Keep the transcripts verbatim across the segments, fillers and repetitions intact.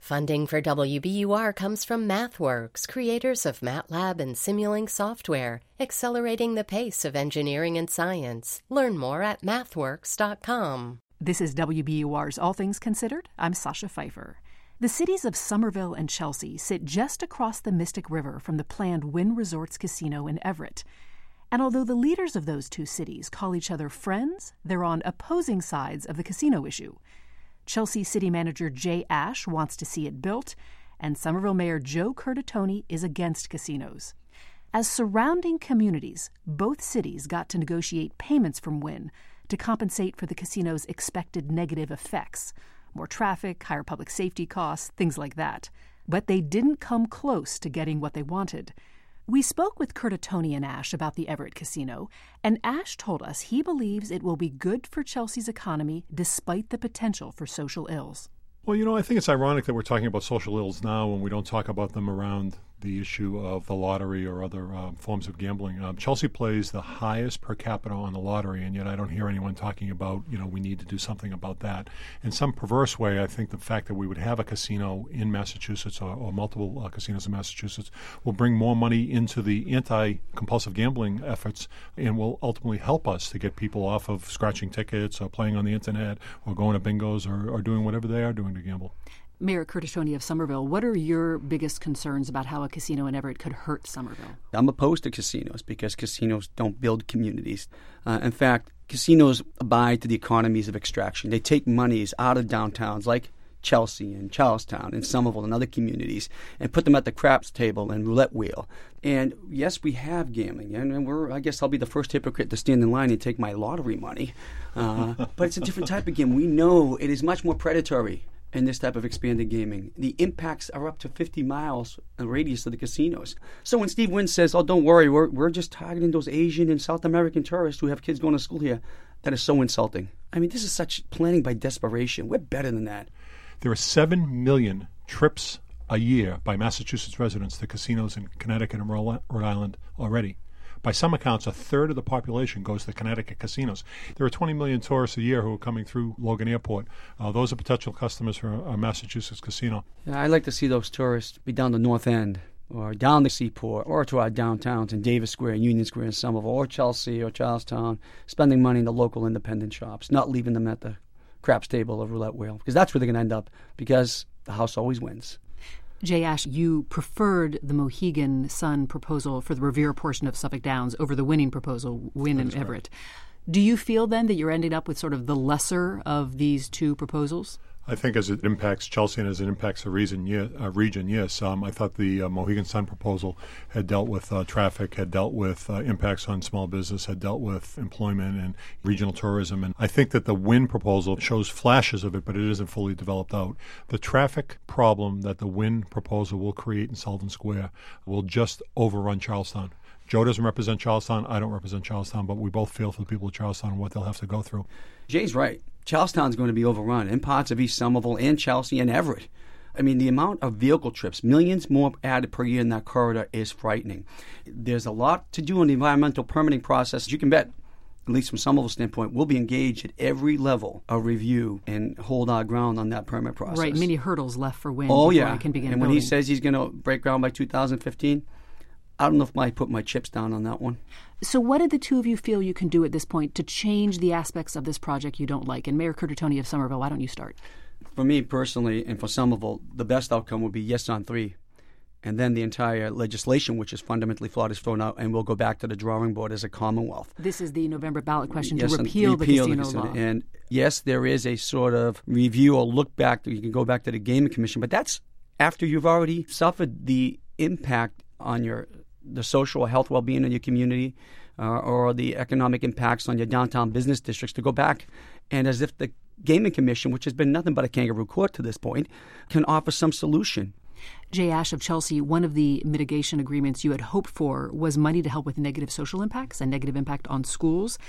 Funding for W B U R comes from MathWorks, creators of MATLAB and Simulink software, accelerating the pace of engineering and science. Learn more at mathworks dot com. This is W B U R's All Things Considered. I'm Sasha Pfeiffer. The cities of Somerville and Chelsea sit just across the Mystic River from the planned Wynn Resorts Casino in Everett. And although the leaders of those two cities call each other friends, they're on opposing sides of the casino issue. Chelsea City Manager Jay Ash wants to see it built, and Somerville Mayor Joe Curtatone is against casinos. As surrounding communities, both cities got to negotiate payments from Wynn to compensate for the casino's expected negative effects, more traffic, higher public safety costs, things like that. But they didn't come close to getting what they wanted. We spoke with Curtatone and Ash about the Everett Casino, and Ash told us he believes it will be good for Chelsea's economy despite the potential for social ills. Well, you know, I think it's ironic that we're talking about social ills now when we don't talk about them around the issue of the lottery or other uh, forms of gambling. Um, Chelsea plays the highest per capita on the lottery, and yet I don't hear anyone talking about, you know, we need to do something about that. In some perverse way, I think the fact that we would have a casino in Massachusetts or, or multiple uh, casinos in Massachusetts will bring more money into the anti-compulsive gambling efforts and will ultimately help us to get people off of scratching tickets or playing on the internet or going to bingos or, or doing whatever they are doing to gamble. Mayor Curtatone of Somerville, what are your biggest concerns about how a casino in Everett could hurt Somerville? I'm opposed to casinos because casinos don't build communities. Uh, in fact, casinos abide to the economies of extraction. They take monies out of downtowns like Chelsea and Charlestown and Somerville and other communities and put them at the craps table and roulette wheel. And yes, we have gambling, and we're, I guess I'll be the first hypocrite to stand in line and take my lottery money. Uh, but it's a different type of game. We know it is much more predatory in this type of expanded gaming. The impacts are up to fifty miles in radius of the casinos. So when Steve Wynn says, oh, don't worry, we're, we're just targeting those Asian and South American tourists who have kids going to school here, that is so insulting. I mean, this is such planning by desperation. We're better than that. There are seven million trips a year by Massachusetts residents to casinos in Connecticut and Rhode Island already. By some accounts, a third of the population goes to Connecticut casinos. There are twenty million tourists a year who are coming through Logan Airport. Uh, those are potential customers for a Massachusetts casino. Yeah, I'd like to see those tourists be down the North End or down the Seaport or to our downtowns in Davis Square, Union Square in Somerville, or Chelsea or Charlestown, spending money in the local independent shops, not leaving them at the craps table or roulette wheel, because that's where they're going to end up, because the house always wins. Jay Ash, you preferred the Mohegan Sun proposal for the Revere portion of Suffolk Downs over the winning proposal, Wynn and Everett. Do you feel then that you're ending up with sort of the lesser of these two proposals? I think as it impacts Chelsea and as it impacts the region, yeah, uh, region yes. Um, I thought the uh, Mohegan Sun proposal had dealt with uh, traffic, had dealt with uh, impacts on small business, had dealt with employment and regional tourism. And I think that the Wynn proposal shows flashes of it, but it isn't fully developed out. The traffic problem that the Wynn proposal will create in Sullivan Square will just overrun Charlestown. Joe doesn't represent Charlestown. I don't represent Charlestown, but we both feel for the people of Charlestown and what they'll have to go through. Jay's right. Charlestown's going to be overrun in parts of East Somerville and Chelsea and Everett. I mean, the amount of vehicle trips, millions more added per year in that corridor, is frightening. There's a lot to do in the environmental permitting process. You can bet, at least from Somerville's standpoint, we'll be engaged at every level of review and hold our ground on that permit process. Right, many hurdles left for Wynn oh, before yeah. it can begin And building. when he says he's going to break ground by two thousand fifteen, I don't know if I put my chips down on that one. So what did the two of you feel you can do at this point to change the aspects of this project you don't like? And Mayor Curtatone of Somerville, why don't you start? For me personally, and for Somerville, the best outcome would be yes on three. And then the entire legislation, which is fundamentally flawed, is thrown out, and we'll go back to the drawing board as a Commonwealth. This is the November ballot question yes, to repeal, repeal the casino, the casino law. And yes, there is a sort of review or look back. You can go back to the Gaming Commission, but that's after you've already suffered the impact on your the social or health well-being in your community uh, or the economic impacts on your downtown business districts, to go back and, as if the Gaming Commission, which has been nothing but a kangaroo court to this point, can offer some solution. Jay Ash of Chelsea, one of the mitigation agreements you had hoped for was money to help with negative social impacts and negative impact on schools.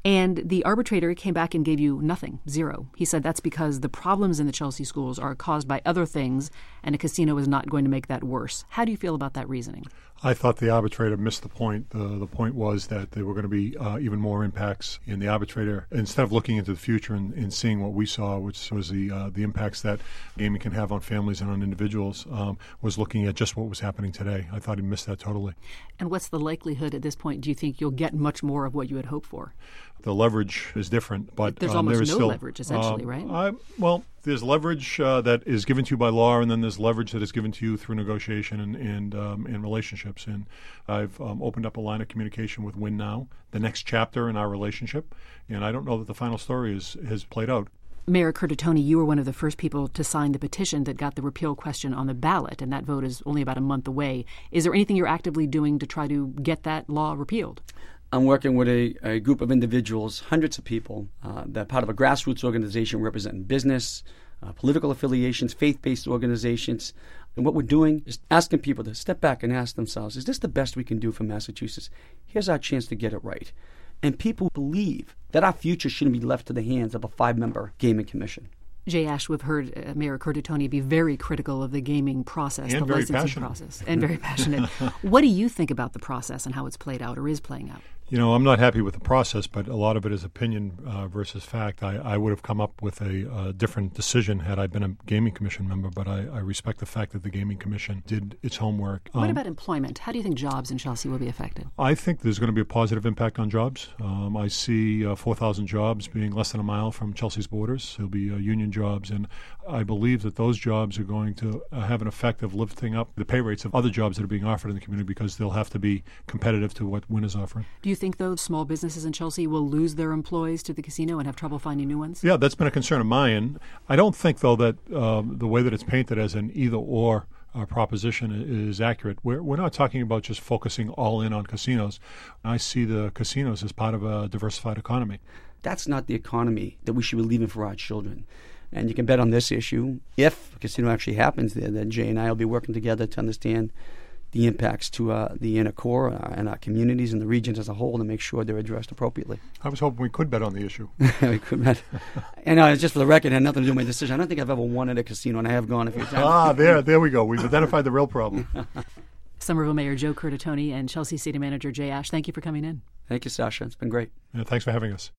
And the arbitrator came back and gave you nothing, zero. He said that's because the problems in the Chelsea schools are caused by other things, and a casino is not going to make that worse. How do you feel about that reasoning? I thought the arbitrator missed the point. The, the point was that there were going to be uh, even more impacts, and the arbitrator, instead of looking into the future and, and seeing what we saw, which was the uh, the impacts that gaming can have on families and on individuals, um, was looking at just what was happening today. I thought he missed that totally. And what's the likelihood at this point? Do you think you'll get much more of what you had hoped for? The leverage is different, but there's um, almost there is no still, leverage, essentially, um, right? I, well, there's leverage uh, that is given to you by law, and then there's leverage that is given to you through negotiation and and, um, and relationships. And I've um, opened up a line of communication with Wynn now, the next chapter in our relationship, and I don't know that the final story is, has played out. Mayor Curtatone, you were one of the first people to sign the petition that got the repeal question on the ballot, and that vote is only about a month away. Is there anything you're actively doing to try to get that law repealed? I'm working with a, a group of individuals, hundreds of people, uh, that are part of a grassroots organization representing business, uh, political affiliations, faith-based organizations. And what we're doing is asking people to step back and ask themselves, is this the best we can do for Massachusetts? Here's our chance to get it right. And people believe that our future shouldn't be left to the hands of a five-member gaming commission. Jay Ash, we've heard uh, Mayor Curtatone be very critical of the gaming process, and the very licensing passionate. process, and very passionate. What do you think about the process and how it's played out or is playing out? You know, I'm not happy with the process, but a lot of it is opinion uh, versus fact. I, I would have come up with a, a different decision had I been a Gaming Commission member, but I, I respect the fact that the Gaming Commission did its homework. What um, about employment? How do you think jobs in Chelsea will be affected? I think there's going to be a positive impact on jobs. Um, I see uh, four thousand jobs being less than a mile from Chelsea's borders. There'll be uh, union jobs, and I believe that those jobs are going to uh, have an effect of lifting up the pay rates of other jobs that are being offered in the community because they'll have to be competitive to what Wynn is offering. Do you think those small businesses in Chelsea will lose their employees to the casino and have trouble finding new ones? Yeah, that's been a concern of mine. I don't think, though, that um, the way that it's painted as an either-or uh, proposition is accurate. We're, we're not talking about just focusing all in on casinos. I see the casinos as part of a diversified economy. That's not the economy that we should be leaving for our children. And you can bet on this issue. If a casino actually happens there, then Jay and I will be working together to understand the impacts to uh, the inner core uh, and our communities and the regions as a whole to make sure they're addressed appropriately. I was hoping we could bet on the issue. We could bet. And uh, just for the record, it had nothing to do with my decision. I don't think I've ever won at a casino, and I have gone a few times. Ah, there, there we go. We've identified the real problem. Somerville Mayor Joe Curtatone and Chelsea City Manager Jay Ash, thank you for coming in. Thank you, Sasha. It's been great. Yeah, thanks for having us.